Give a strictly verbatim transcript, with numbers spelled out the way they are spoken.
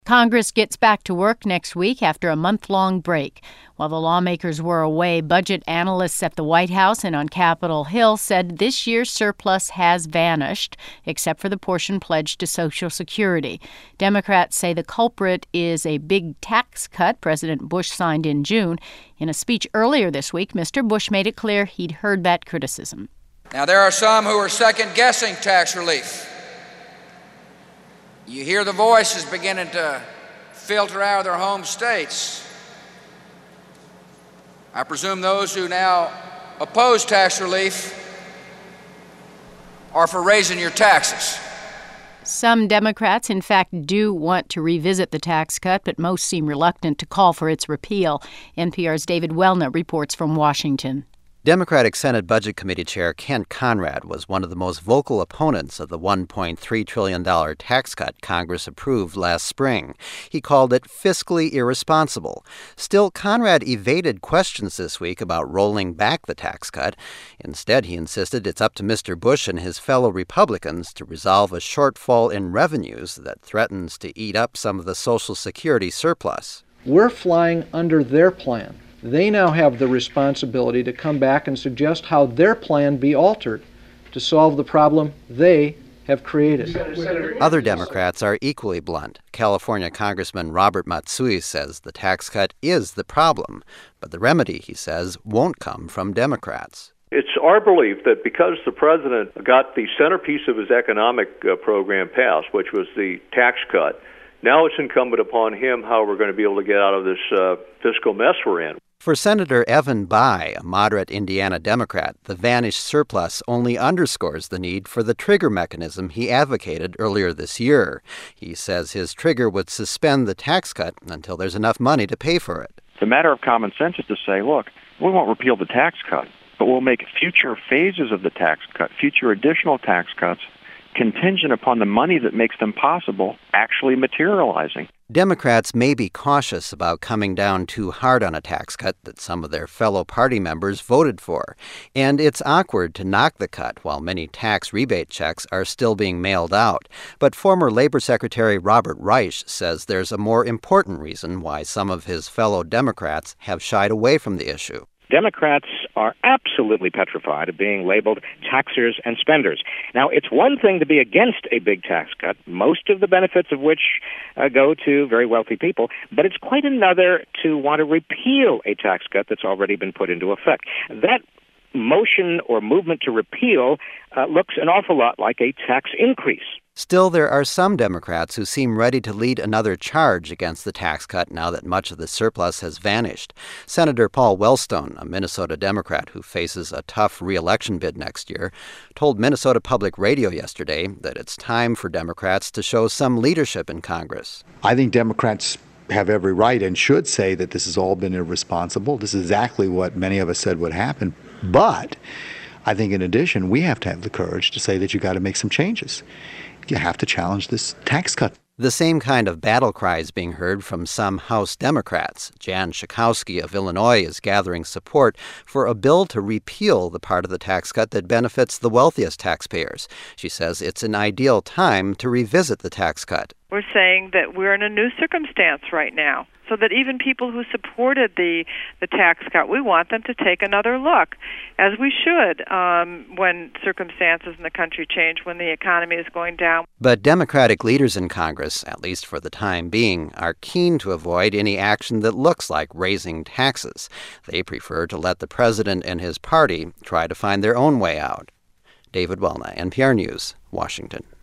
Congress gets back to work next week after a month-long break. While the lawmakers were away, budget analysts at the White House and on Capitol Hill said this year's surplus has vanished, except for the portion pledged to Social Security. Democrats say the culprit is a big tax cut President Bush signed in June. In a speech earlier this week, Mister Bush made it clear he'd heard that criticism. Now, there are some who are second-guessing tax relief. You hear the voices beginning to filter out of their home states. I presume those who now oppose tax relief are for raising your taxes. Some Democrats, in fact, do want to revisit the tax cut, but most seem reluctant to call for its repeal. N P R's David Welna reports from Washington. Democratic Senate Budget Committee Chair Kent Conrad was one of the most vocal opponents of the one point three trillion dollars tax cut Congress approved last spring. He called it fiscally irresponsible. Still, Conrad evaded questions this week about rolling back the tax cut. Instead, he insisted it's up to Mister Bush and his fellow Republicans to resolve a shortfall in revenues that threatens to eat up some of the Social Security surplus. We're flying under their plan. They now have the responsibility to come back and suggest how their plan be altered to solve the problem they have created. Other Democrats are equally blunt. California Congressman Robert Matsui says the tax cut is the problem, but the remedy, he says, won't come from Democrats. It's our belief that because the president got the centerpiece of his economic uh, program passed, which was the tax cut, now it's incumbent upon him how we're going to be able to get out of this uh, fiscal mess we're in. For Senator Evan Bayh, a moderate Indiana Democrat, the vanished surplus only underscores the need for the trigger mechanism he advocated earlier this year. He says his trigger would suspend the tax cut until there's enough money to pay for it. The matter of common sense is to say, look, we won't repeal the tax cut, but we'll make future phases of the tax cut, future additional tax cuts, contingent upon the money that makes them possible actually materializing. Democrats may be cautious about coming down too hard on a tax cut that some of their fellow party members voted for. And it's awkward to knock the cut while many tax rebate checks are still being mailed out. But former Labor Secretary Robert Reich says there's a more important reason why some of his fellow Democrats have shied away from the issue. Democrats are absolutely petrified of being labeled taxers and spenders. Now, it's one thing to be against a big tax cut, most of the benefits of which uh, go to very wealthy people, but it's quite another to want to repeal a tax cut that's already been put into effect. That motion or movement to repeal uh, looks an awful lot like a tax increase. Still, there are some Democrats who seem ready to lead another charge against the tax cut now that much of the surplus has vanished. Senator Paul Wellstone, a Minnesota Democrat who faces a tough re-election bid next year, told Minnesota Public Radio yesterday that it's time for Democrats to show some leadership in Congress. I think Democrats have every right and should say that this has all been irresponsible. This is exactly what many of us said would happen. But I think in addition, we have to have the courage to say that you got to make some changes. You have to challenge this tax cut. The same kind of battle cry is being heard from some House Democrats. Jan Schakowsky of Illinois is gathering support for a bill to repeal the part of the tax cut that benefits the wealthiest taxpayers. She says it's an ideal time to revisit the tax cut. We're saying that we're in a new circumstance right now, so that even people who supported the, the tax cut, we want them to take another look, as we should um, when circumstances in the country change, when the economy is going down. But Democratic leaders in Congress, at least for the time being, are keen to avoid any action that looks like raising taxes. They prefer to let the president and his party try to find their own way out. David Welna, N P R News, Washington.